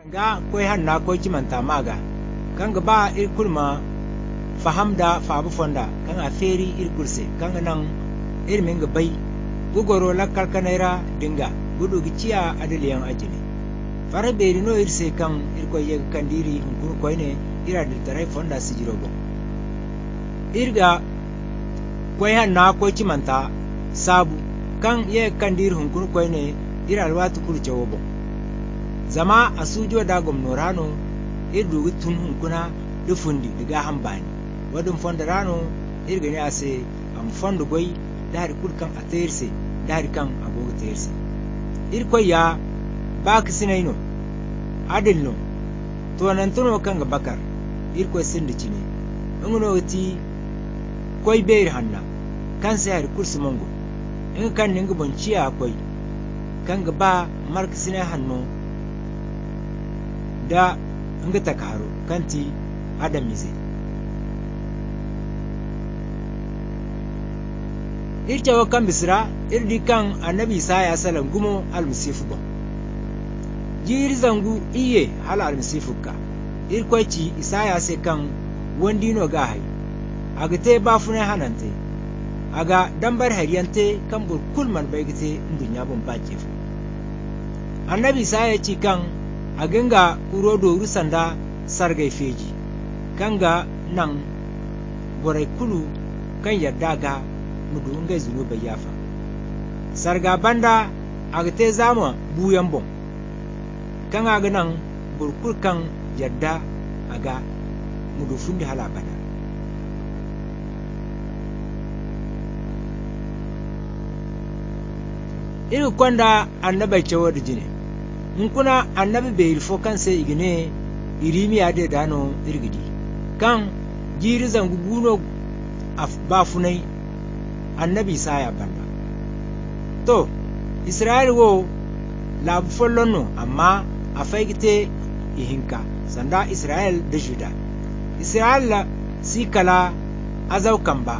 ga koy hanna koy kimanta maga kanga ba ir kulma fahamda fabu fonda kanga feri ir kurse kanga nan ir minga bai gugoro lakkal kanaira dinga gudu giciya adaliyan ajini fara beri no irse kan ir koy yeg kandiri hunkuru koyne ira dirtarai fonda sijirobo irga koy hanna koy kimanta sabu kan yeg kandir hunkuru koyne ira alwatu kurcewobo zama a sujo da gomnorano irdu tun hunkuna dufundi diga hambani wadun fondarano irgani ase am fondu goy dari kulkan a terse dari kan agogo terse irkoy ya bak sinaino adilno to nan tuno kan ga bakar irkoy sindi ne ngono ti koy beir hanna kan sai har kursi mongo in kan ninga bonciya koy kan ga ba mark sinai hanno da nga takaro kanti adamize irjawa kan bisra irdi kan annabi Isa salam gumo almasifu ba jir zangu iye hal almasifu ka irkoici Isa se kan wandino ga hai agate ba funa hanante aga dambar hariyante kan bur kulman baygite dunya bon bajefu annabi Isa ci kan aginga urodo rusanda sargai feji kanga nan borai kulu kan yadda ga mudu ngai zunubai yafa sarga banda agate zama buyan bon kan aga nan burkul kan yadda aga mudu fundi hala bada iri kwanda annabai cewa da jini in kuna annabi bai rifo kansa igine irimiya da dano irgidi kan jiri zangu guno ba funai annabi Isa banda to Isra'il wo labu follon no amma a faigite ihinka sanda Isra'il da Juda Isra'il si kala azaukan ba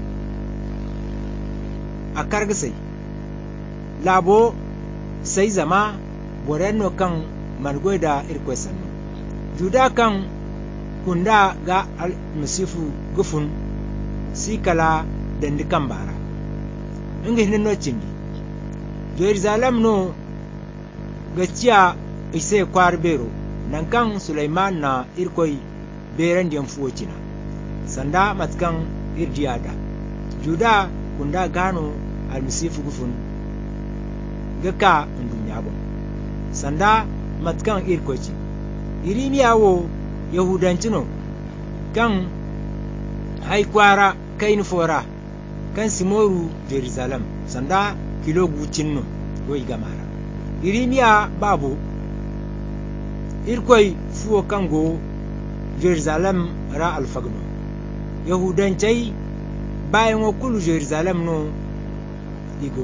a kargisai labo sai zama borenno kan malgoy da irkoy sanno Juda kan kunda ga almasifu gufun si kala dandi kan bara inga hinno cindi Jerusalem no gaciya ise kwar bero nan kan Sulaiman na irkoy beren diyan fuwocina sanda matkan irdiyada Juda kunda gano almasifu gufun gaka dunya bon sanda matkan irkoci irimiya wo yahudancino kan haikwara kain fora kan simoru Jerusalem sanda kilo gucinno goyi gamara irimiya babu irkoi fuwo kango Jerusalem ra alfagno yahudancai bayan wakulu Jerusalem no igo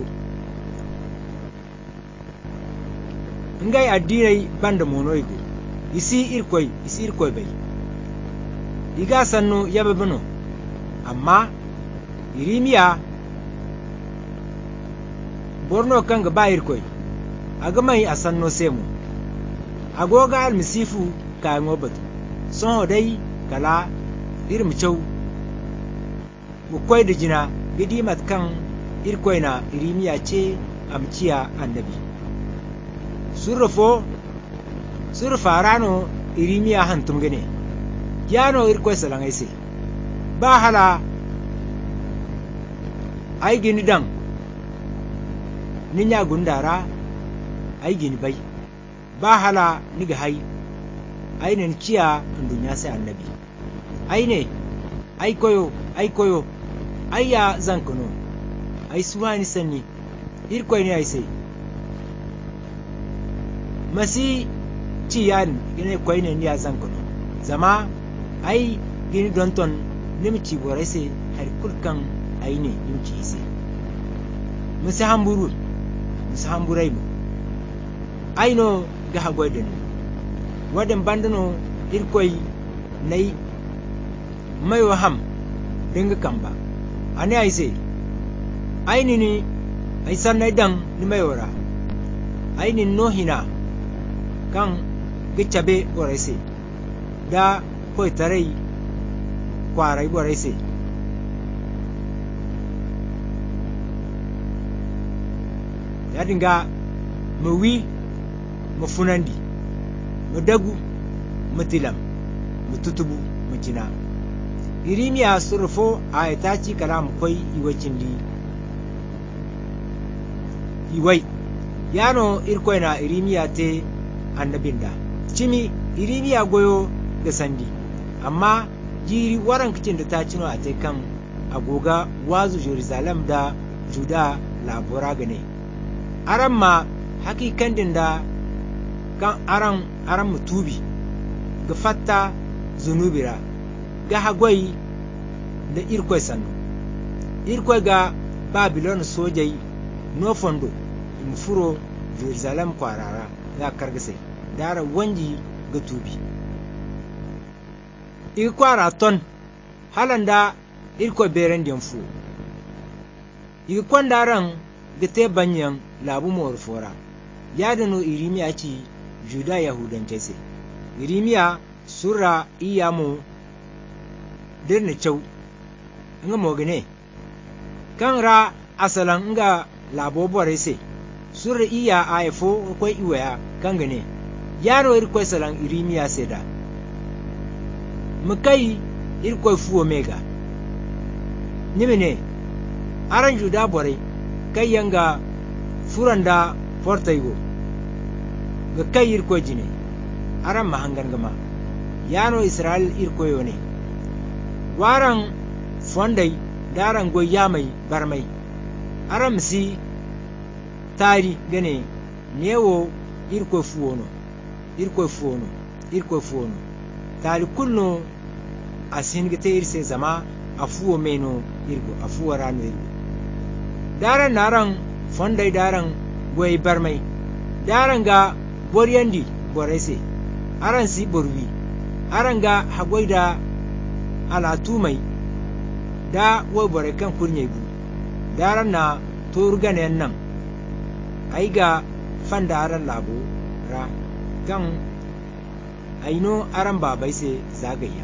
ngai addinai banda monoigo isi irkoi bai iga sanno yababano amma irimiya borno kanga ba irkoi aga mai asanno semo agoga almisifu ka ngobatu son dai kala irmicau ukoi da jina gidi matkan irkoi na irimiya ce amciya annabi surfa rano irimiya hantum gane yano irkoy salangai se ba hala ai gini dan ninya gundara ai gini bai ba hala niga hai ai nen ciya dunya sai annabi ai ne ai koyo ai ya zankuno ai suwani sanni irkoy ne ai sai masi ci yan gine koy ne ya zankuno zama ai gini donton nimci borese har kulkan ai ne nimci ise musa hamburai mu ai no ga hagoydin wadan bandano irkoy nay mayo ham dinga kamba ani ai se ai ni sanai dan ni mayora ai ni no hina kan gicabe borai se da koitarai kwarai borai se ya dinga mu wi mu funandi mu dagu mu tilam mu tutubu mu jina irimiya surfo a itaci kalam koi iwacin di iwai yano irkoi na irimiya te annabinda cimi irimiya goyo ga sandi amma jiri waran kicin da ta cino a te kan agoga wazu Jerusalem da Juda labora gane aran ma hakikan din da kan aran mutubi ga fatta zunubira ga hagwai da irkoi sannu irkoi ga Babylon sojai no fondo in furo Jerusalem kwarara ya kargase dara wanji ga tubi iri kwara ton halanda irkoi beren din fu iri kwandaran ga te banyan labu morfora yadano irimiya ci Juda Yahudance se irimiya sura iyamo dirna cew nga mogene kan ra asalan nga labo bore se sura iya ayefo ko iwaya kan gane yaro irko salan irimiya seda mukai irko fuwo mega nimene aran Juda bore kai yanga furanda fortaigo ga kai irko jine aran mahangan gama yano Israel irko yone waran fondai daran goya mai barmai aram si tari gane newo irko fuwono tari kulno asin gite irse zama afuwo meno irgo afuwo rano irgo daran naran fondai daran goyi barmai daran ga boriyandi boraise aran si borwi aran ga hagoida alatu mai da wai bore kan kurnye bu daran na toruganen nan ai ga fanda aran labo ra kan aino aran babai sai zagayya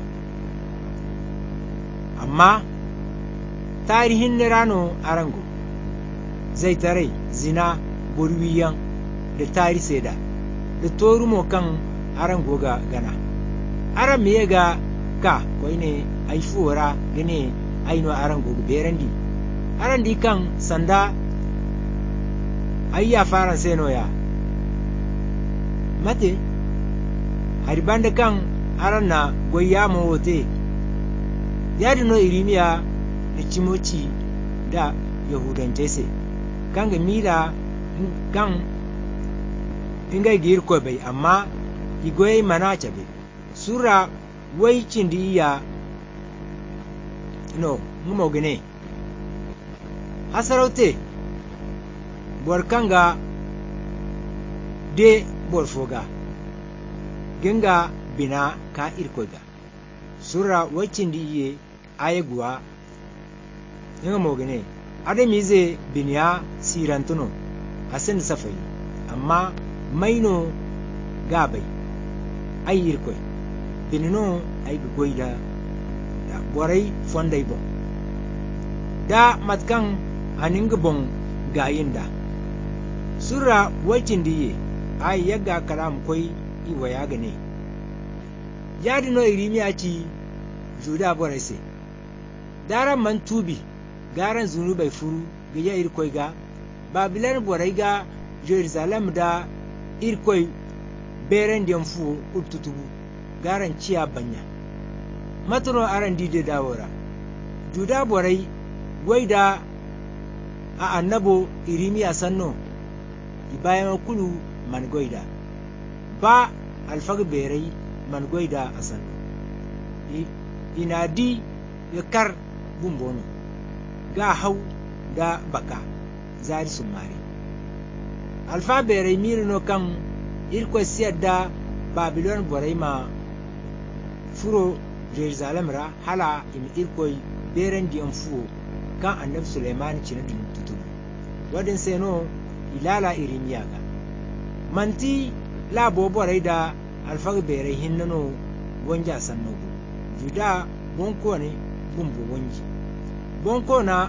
amma tarihin rano arango zai tare zina burwiyan da tari seda da torumo kan arango ga gana aran me ga ka koi ne aifuwara gane aino aran gogo berandi arandi kan sanda ayya faran seno ya mate haribanda kan aran na goyya mo wote yadi no irimiya da cimoci da yahudance se kan ga mila kan ingai gir ko bai amma igoyi mana cabe sura wai cindi iya no ngumo gane hasaraute borkanga de borfoga genga bina ka irkoga sura wai cindi iye ayeguwa ngumo gane adamize binya sirantuno asen safai amma maino gabai ay irkoi binino ay goida da borai fondai bon da matkan aninga bon gayinda sura wacin diye ay yaga kalam koi iwa ya gane yadi no irimiya ci Juda borai se daran man tubi garan zunubai furu ga ya irkoi ga Babilan borai ga Jerusalem da irkoi beren den fu ubtutubu garan ciya banya matano aran dide dawora Juda borai goida a annabo irimiya sanno ibayan kulu man goida ba alfag berai man goida a sanno inadi ya kar bumbono ga hau da baka zari sumari alfa berai mirino kan irko siyar da Babilon borai ma furo Jerusalem ra hala in irkoi beren diyan fuwo kan annabi Suleiman cina dun tutubu wadin seno ilala irimiya ga manti labo borai da alfag bere hinnano wonja sannogo juda bonko ne bumbo wonji bonko na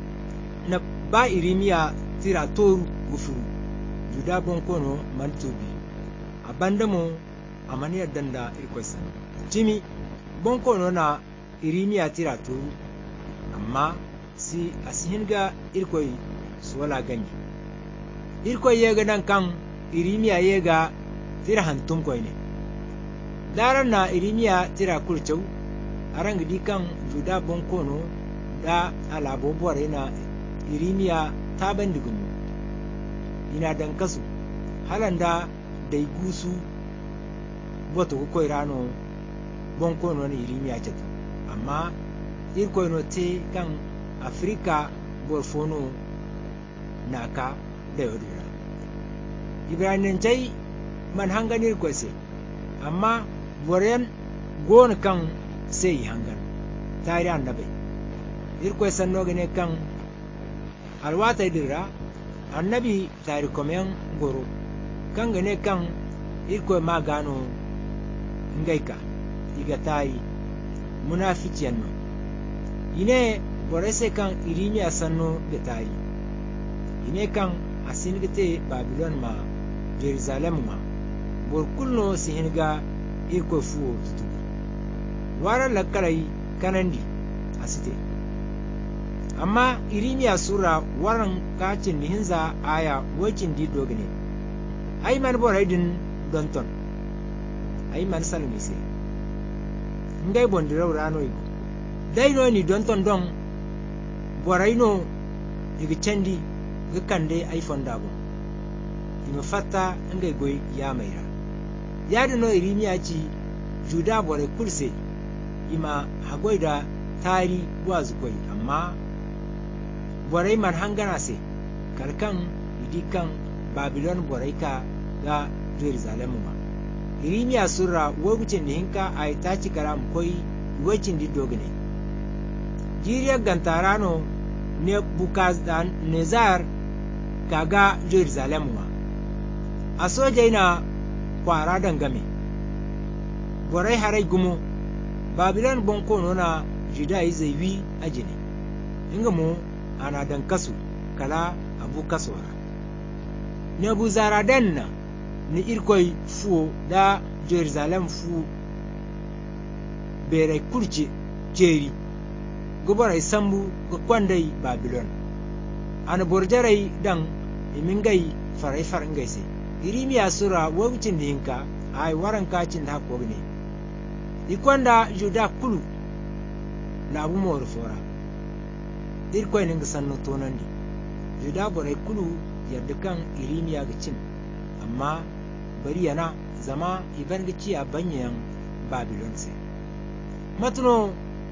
ba irimiya tira toru gufuru juda bonko no mantobi abandamo amaniya danda irkoisa timi bonko no na irimiya tira toru amma si asihinga irkoi suwala ganji irkoi yega nan kan irimiya yega tira hantum koine daran na irimiya tira kurchau arang di kan juda bonkono da alabo bore na irimiya taban digumu ina dan kasu halanda dai gusu boto ko irano bonkono na irimiya chatu amma irkoino te kan afrika borfono naka da yodira ibranin jai man hanganir kwese amma boren gon kan sai hangan tare annabi irko sanno gane kan alwata dirra annabi tare komen goro kan gane kan irko magano ngaika iga tayi munafikiyan no ine borese kan irimi asanno da tayi ine kan asinigite babylon ma jerusalem ma borkulno sihinga irko fuo tutubu wara lakalai kanandi asite amma irimiya sura waran kacin hinza aya wacin di dogane ai man boraidin donton ai man salmise ngai bondiraw rano igo dai no ni donton don boraino igi candi ga kande ai fondabo ima fatta ngai goy ya maira yadi no irimiya ci juda bore kurse ima hagoida tari wazu koi amma borai man hangana se kalkan idikan babylon borai ka ga jerusalem ma irimiya surra wogucin ni hinka ay taci karam koi wacin di dogne jiriya gantarano ne bukazdan nezar kaga jerusalem ma asojaina kwara dangame borai harai gumo babylon bonko nona juda izai wi ajine inga mo ana dan kasu kala abu kasora ne bu zaradan na ni irkoi fuo da jerusalem fu bere kurce jeri gobarai sambu ga kwandai babylon ana borjarai dan imingai farai farangai sai irimiya sura wawucin hinka ai waran kacin da hako ne ikwanda juda kulu labu mor fora irkoy ninga sanno tonandi juda borai kulu yadda kan irimiya ga cin amma bari yana zama iban ga ciya banyan babylon sai matuno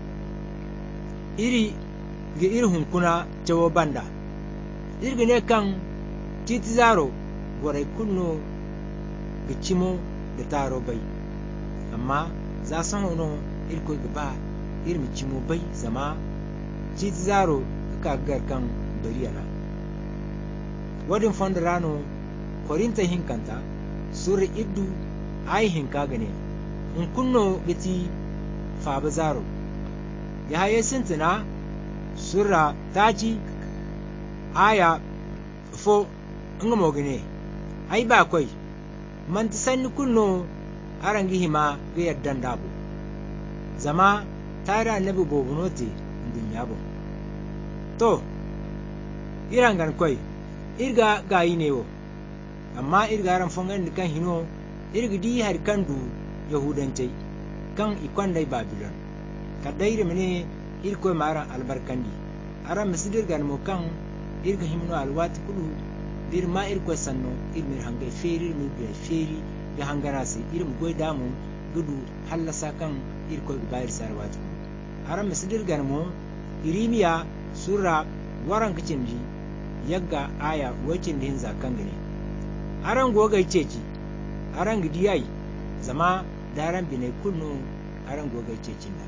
iri ga irhun kuna jawo banda irgi ne kan titi zaro borai kunno ga cimo da taro bai amma za san hono irko gaba irmi cimo bai zama titi zaro ka garkan bariyana wadin fondarano korinta hinkanta suri iddu ai hinka gane in kunno gati faba zaro ya haye sintina surra taci aya fo ngamo gane ai ba kwai man ta sanni kunno arangi hima ga yaddan dabo zama tare annabi bobunote dunya bo to irangan kwai irga gayi ne wo amma irga ran fongan kan hino irga di har kandu yahudancai kan ikwandai babylon kadai mene irko mara albarkandi aran misidir gan mo kan irga himno alwati kulu dir ma irko sanno irmir hangai feri mi be feri ya hangana se irim goy damu gudu hallasa kan irko bayar sarwati kulu aran misidir gan mo irimiya sura waran kicindi yagga aya wacin din zakan gane aran gogai ceci aran gidiyai zama daran bine kunno aran gogai cecin